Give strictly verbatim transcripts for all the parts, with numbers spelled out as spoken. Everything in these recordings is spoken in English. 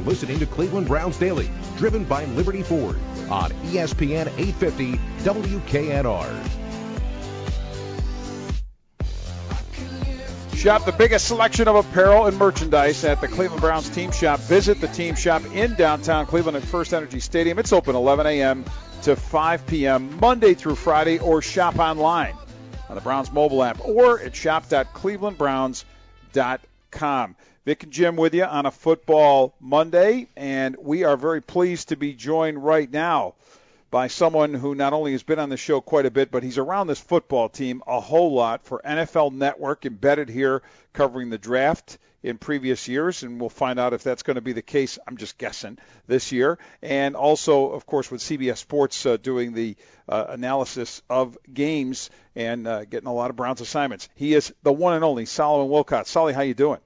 listening to Cleveland Browns Daily, driven by Liberty Ford on E S P N eight fifty W K N R. Shop the biggest selection of apparel and merchandise at the Cleveland Browns Team Shop. Visit the Team Shop in downtown Cleveland at First Energy Stadium. It's open eleven a.m. to five p.m. Monday through Friday, or shop online on the Browns mobile app or at shop dot cleveland browns dot com. Vic and Jim with you on a football Monday, and we are very pleased to be joined right now by someone who not only has been on the show quite a bit, but he's around this football team a whole lot for N F L Network, embedded here covering the draft in previous years, and we'll find out if that's going to be the case, I'm just guessing, this year. And also, of course, with C B S Sports uh, doing the uh, analysis of games and uh, getting a lot of Browns assignments. He is the one and only Solomon Wilcott. Solly, how you doing?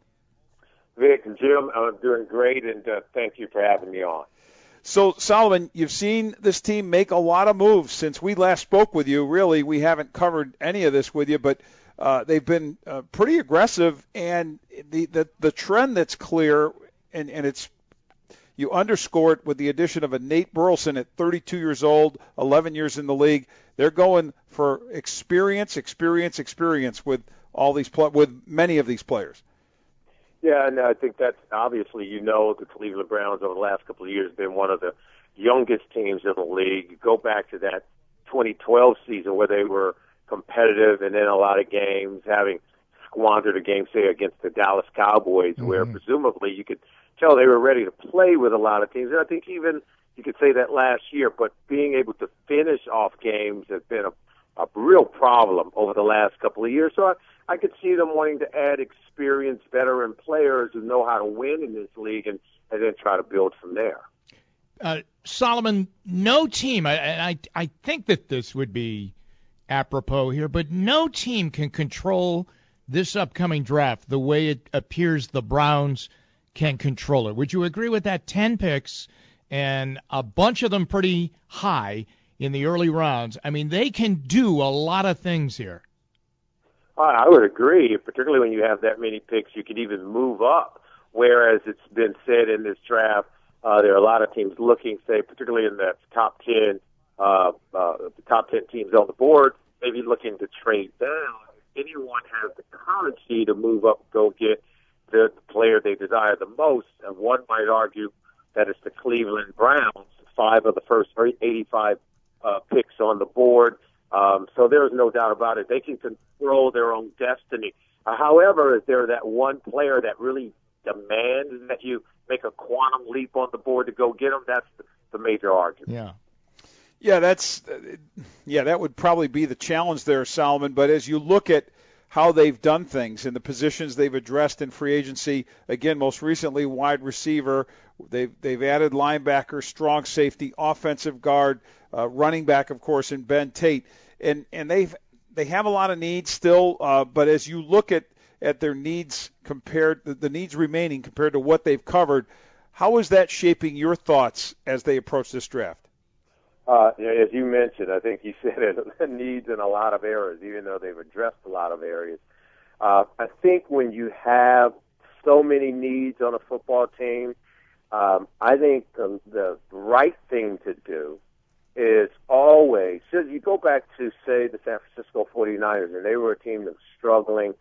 Vic and Jim, I'm doing great, and uh, thank you for having me on. So, Solomon, you've seen this team make a lot of moves since we last spoke with you. Really, we haven't covered any of this with you, but uh, they've been uh, pretty aggressive. And the, the, the trend that's clear, and, and it's you underscore it with the addition of a Nate Burleson at thirty-two years old, eleven years in the league. They're going for experience, experience, experience with all these with many of these players. Yeah, and I think that's obviously, you know, the Cleveland Browns over the last couple of years have been one of the youngest teams in the league. You go back to that twenty twelve season where they were competitive and in a lot of games, having squandered a game, say, against the Dallas Cowboys, mm-hmm. where presumably you could tell they were ready to play with a lot of teams. And I think even you could say that last year, but being able to finish off games has been a, a real problem over the last couple of years. So I, I could see them wanting to add experienced veteran players who know how to win in this league and, and then try to build from there. Uh, Solomon, no team, and I, I think that this would be apropos here, but no team can control this upcoming draft the way it appears the Browns can control it. Would you agree with that? Ten picks and a bunch of them pretty high in the early rounds. I mean, they can do a lot of things here. I would agree, particularly when you have that many picks, you could even move up, whereas it's been said in this draft, uh, there are a lot of teams looking, say, particularly in the top ten, uh, uh, the top ten teams on the board, maybe looking to trade down. If anyone has the currency to move up, go get the player they desire the most, and one might argue that it's the Cleveland Browns, five of the first eighty-five uh, picks on the board. Um, so there's no doubt about it. They can control their own destiny. Uh, however, is there that one player that really demands that you make a quantum leap on the board to go get them? That's the, the major argument. Yeah. Yeah, that's yeah, that would probably be the challenge there, Solomon. But as you look at how they've done things and the positions they've addressed in free agency, again, most recently wide receiver, they've they've added linebacker, strong safety, offensive guard, uh, running back, of course, in Ben Tate, and and they've they have a lot of needs still. Uh, but as you look at at their needs compared, the, the needs remaining compared to what they've covered, how is that shaping your thoughts as they approach this draft? Uh, as you mentioned, I think you said it needs in a lot of areas, even though they've addressed a lot of areas. Uh, I think when you have so many needs on a football team, um, I think the, the right thing to do is always, so you go back to, say, the San Francisco forty-niners, and they were a team that was struggling,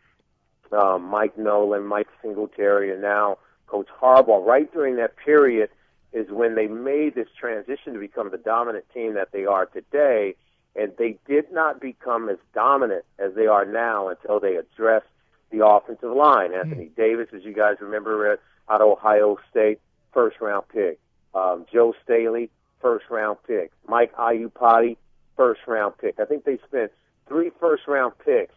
um, Mike Nolan, Mike Singletary, and now Coach Harbaugh. Right during that period is when they made this transition to become the dominant team that they are today, and they did not become as dominant as they are now until they addressed the offensive line. Mm-hmm. Anthony Davis, as you guys remember, out of Ohio State, first-round pick. Um, Joe Staley, first-round pick. Mike Iupati, first-round pick. I think they spent three first-round picks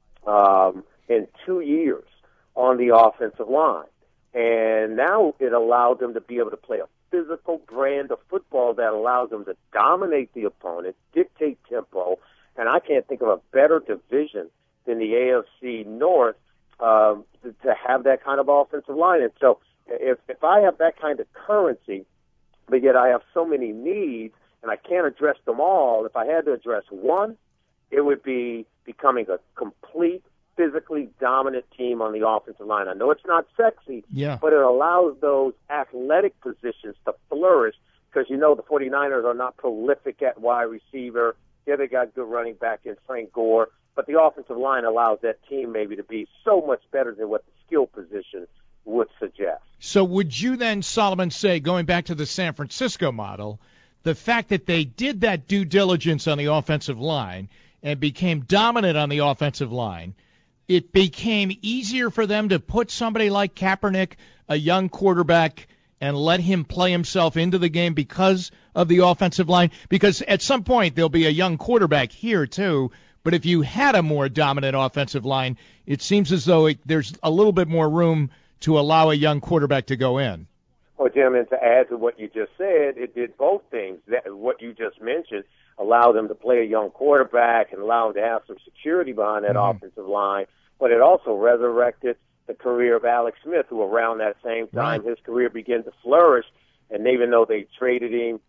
um, in two years on the offensive line. And now it allowed them to be able to play a physical brand of football that allows them to dominate the opponent, dictate tempo, and I can't think of a better division than the A F C North um, to, to have that kind of offensive line. And so if, if I have that kind of currency, but yet I have so many needs and I can't address them all, if I had to address one, it would be becoming a complete physically dominant team on the offensive line. I know it's not sexy, yeah. but it allows those athletic positions to flourish because, you know, the 49ers are not prolific at wide receiver. Yeah, they got good running back in Frank Gore, but the offensive line allows that team maybe to be so much better than what the skill position would suggest. So would you then, Solomon, say, going back to the San Francisco model, the fact that they did that due diligence on the offensive line and became dominant on the offensive line, it became easier for them to put somebody like Kaepernick, a young quarterback, and let him play himself into the game because of the offensive line? Because at some point there'll be a young quarterback here too, but if you had a more dominant offensive line, it seems as though it, there's a little bit more room to allow a young quarterback to go in. Well, Jim, and to add to what you just said, it did both things. That, what you just mentioned, allow them to play a young quarterback and allow them to have some security behind that mm-hmm. offensive line, but it also resurrected the career of Alex Smith, who around that same time right. his career began to flourish. And even though they traded him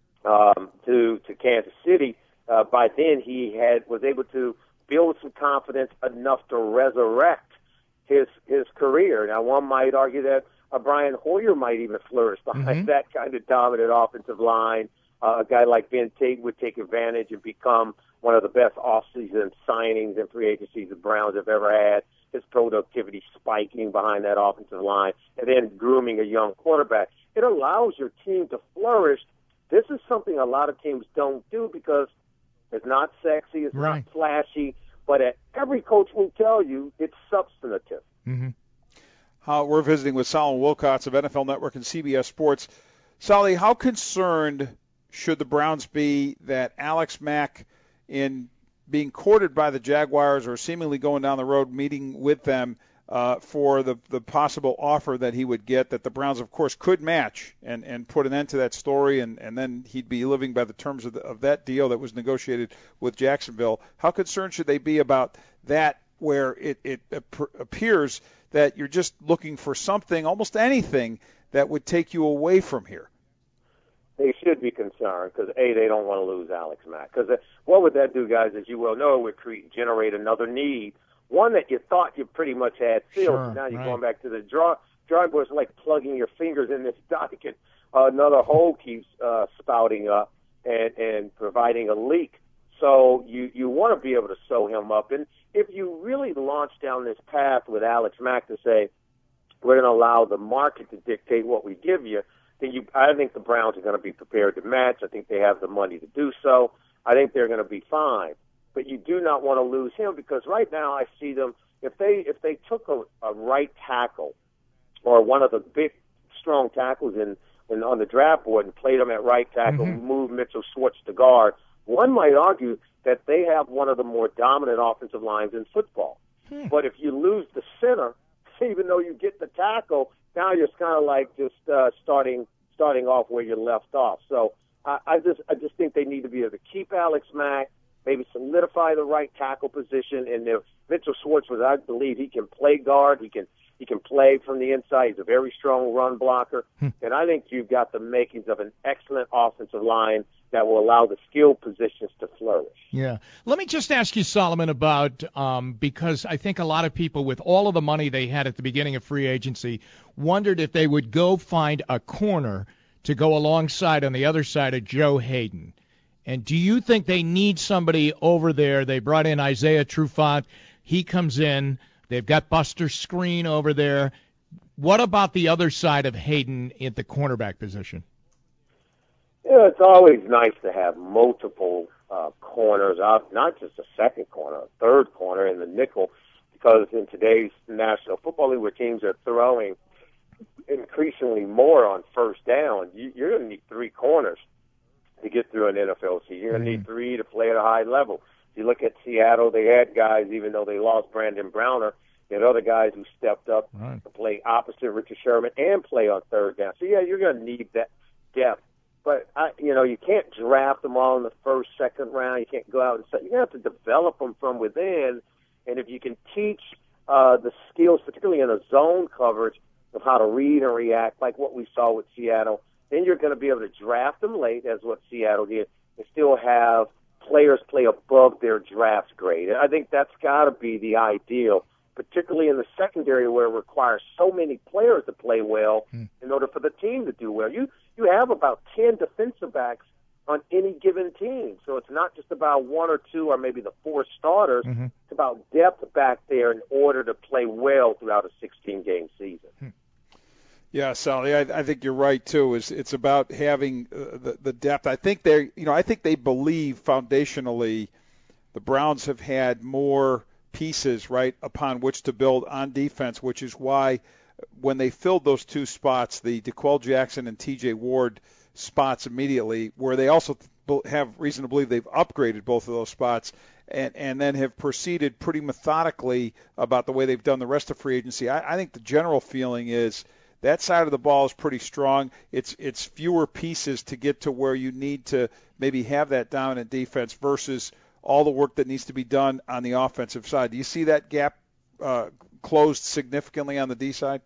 um, to to Kansas City, uh, by then he had was able to build some confidence enough to resurrect his his career. Now, one might argue that uh, Brian Hoyer might even flourish behind mm-hmm. that kind of dominant offensive line. Uh, a guy like Ben Tate would take advantage and become one of the best off-season signings and free agencies the Browns have ever had. His productivity spiking behind that offensive line, and then grooming a young quarterback. It allows your team to flourish. This is something a lot of teams don't do because it's not sexy, it's right. not flashy, but every coach will tell you it's substantive. Mm-hmm. Uh, we're visiting with Solomon Wilcots of N F L Network and C B S Sports. Solly, how concerned should the Browns be that Alex Mack, in being courted by the Jaguars or seemingly going down the road meeting with them uh, for the, the possible offer that he would get, that the Browns, of course, could match and, and put an end to that story, and, and then he'd be living by the terms of, the, of that deal that was negotiated with Jacksonville. How concerned should they be about that, where it, it appears that you're just looking for something, almost anything, that would take you away from here? They should be concerned because, A, they don't want to lose Alex Mack. Because what would that do, guys, as you well know, it would create, generate another need, one that you thought you pretty much had filled. Sure, now you're right. going back to the draw. Drawing board is like plugging your fingers in this dike, and uh, another hole keeps uh, spouting up and, and providing a leak. So you, you want to be able to sew him up. And if you really launch down this path with Alex Mack to say, we're going to allow the market to dictate what we give you, then you, I think the Browns are going to be prepared to match. I think they have the money to do so. I think they're going to be fine. But you do not want to lose him because right now I see them, if they if they took a, a right tackle or one of the big, strong tackles in, in on the draft board and played them at right tackle, mm-hmm. moved Mitchell Schwartz to guard, one might argue that they have one of the more dominant offensive lines in football. Hmm. But if you lose the center, even though you get the tackle, now you're kind of like just uh, starting starting off where you left off. So I, I just I just think they need to be able to keep Alex Mack, maybe solidify the right tackle position. And if Mitchell Schwartz was, I believe he can play guard, he can he can play from the inside. He's a very strong run blocker, hmm. and I think you've got the makings of an excellent offensive line that will allow the skill positions to flourish. Yeah. Let me just ask you, Solomon, about um, because I think a lot of people, with all of the money they had at the beginning of free agency, wondered if they would go find a corner to go alongside on the other side of Joe Hayden. And do you think they need somebody over there? They brought in Isaiah Trufant. He comes in. They've got Buster Skrine over there. What about the other side of Hayden at the cornerback position? Yeah, it's always nice to have multiple uh, corners, out, not just a second corner, a third corner in the nickel, because in today's National Football League where teams are throwing increasingly more on first down, you, you're going to need three corners to get through an N F L season. You're going to need three to play at a high level. If you look at Seattle, they had guys, even though they lost Brandon Browner, they had other guys who stepped up right. to play opposite Richard Sherman and play on third down. So, yeah, you're going to need that depth. But, I, you know, you can't draft them all in the first, second round. You can't go out and say, you're going to have to develop them from within. And if you can teach uh, the skills, particularly in a zone coverage, of how to read and react, like what we saw with Seattle, then you're going to be able to draft them late, as what Seattle did, and still have players play above their draft grade. And I think that's got to be the ideal, particularly in the secondary where it requires so many players to play well mm. in order for the team to do well. You you have about ten defensive backs on any given team. So it's not just about one or two or maybe the four starters. Mm-hmm. It's about depth back there in order to play well throughout a sixteen-game season. Hmm. Yeah, Sally, I, I think you're right too. Is it's about having uh, the the depth. I think they, you know, I think they believe foundationally, the Browns have had more pieces right upon which to build on defense, which is why when they filled those two spots, the DeQuell Jackson and T J Ward spots immediately, where they also have reason to believe they've upgraded both of those spots, and and then have proceeded pretty methodically about the way they've done the rest of free agency. I, I think the general feeling is that side of the ball is pretty strong. It's it's fewer pieces to get to where you need to maybe have that dominant defense versus all the work that needs to be done on the offensive side. Do you see that gap uh, closed significantly on the D side?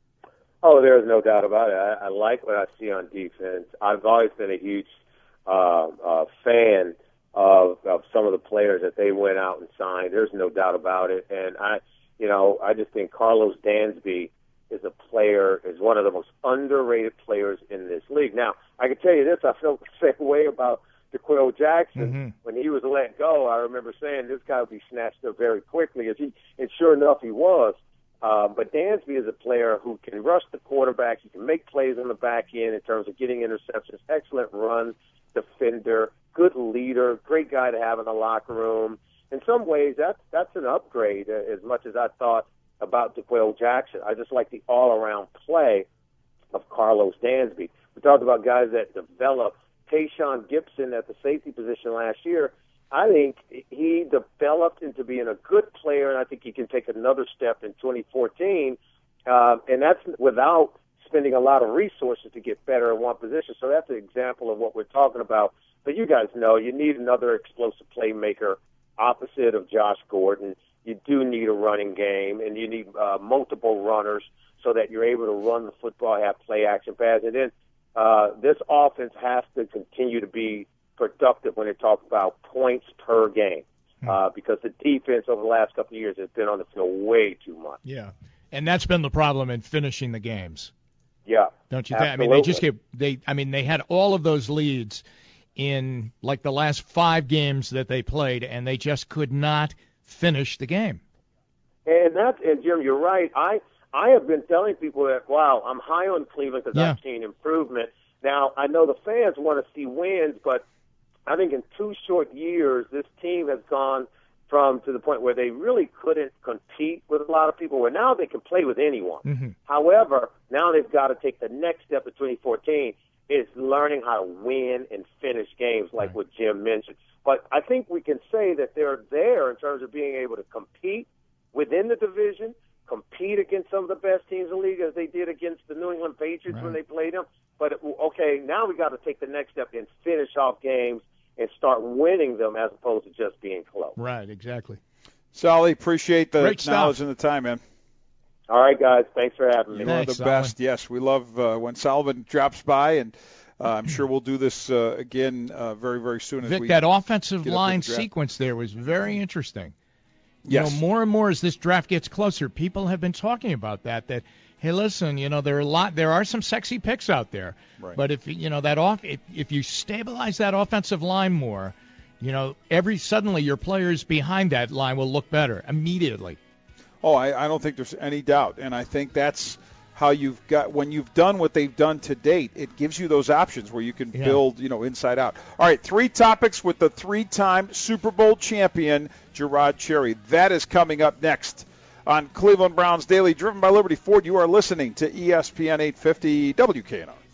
Oh, there's no doubt about it. I, I like what I see on defense. I've always been a huge uh, uh, fan of, of some of the players that they went out and signed. There's no doubt about it. And I, you know, I just think Carlos Dansby is a player, is one of the most underrated players in this league. Now, I can tell you this, I felt the same way about DeQuell Jackson. Mm-hmm. When he was let go, I remember saying this guy would be snatched up very quickly, as he, and sure enough, he was. Um, but Dansby is a player who can rush the quarterback. He can make plays on the back end in terms of getting interceptions, excellent run defender, good leader, great guy to have in the locker room. In some ways, that's, that's an upgrade uh, as much as I thought about DeQuell Jackson. I just like the all-around play of Carlos Dansby. We talked about guys that develop. Tayshaun Gibson at the safety position last year, I think he developed into being a good player, and I think he can take another step in twenty fourteen, uh, and that's without spending a lot of resources to get better in one position. So that's an example of what we're talking about. But you guys know you need another explosive playmaker opposite of Josh Gordon. You do need a running game, and you need uh, multiple runners so that you're able to run the football, have play-action pass. And then uh, this offense has to continue to be productive when they talk about points per game uh, because the defense over the last couple of years has been on the field way too much. Yeah, and that's been the problem in finishing the games. Yeah, don't you think? I mean, they just get they. I mean, they had all of those leads in like the last five games that they played, and they just could not finish the game. And that's and Jim, you're right. I I have been telling people that wow, I'm high on Cleveland because yeah. I've seen improvement. Now I know the fans want to see wins, but I think in two short years, this team has gone from to the point where they really couldn't compete with a lot of people, where now they can play with anyone. Mm-hmm. However, now they've got to take the next step in twenty fourteen is learning how to win and finish games like right. what Jim mentioned. But I think we can say that they're there in terms of being able to compete within the division, compete against some of the best teams in the league as they did against the New England Patriots right. when they played them. But, okay, now we got to take the next step and finish off games and start winning them as opposed to just being close. Right, exactly. Solly, appreciate the Great knowledge stuff. and the time, man. All right, guys. Thanks for having me. You're one of the Solomon. best. Yes, we love uh, when Solomon drops by, and uh, I'm sure we'll do this uh, again uh, very, very soon. As Vic, we that offensive get line the sequence there was very interesting. Yes. You know, more and more as this draft gets closer, people have been talking about that, that, hey, listen, you know, there are a lot, there are some sexy picks out there. Right. But if, you know, that off, if, if you stabilize that offensive line more, you know, every suddenly your players behind that line will look better immediately. Oh, I, I don't think there's any doubt, and I think that's how you've got when you've done what they've done to date. It gives you those options where you can yeah. build, you know, inside out. All right, three topics with the three-time Super Bowl champion Jerrod Cherry. That is coming up next on Cleveland Browns Daily, driven by Liberty Ford. You are listening to E S P N eight fifty W K N R.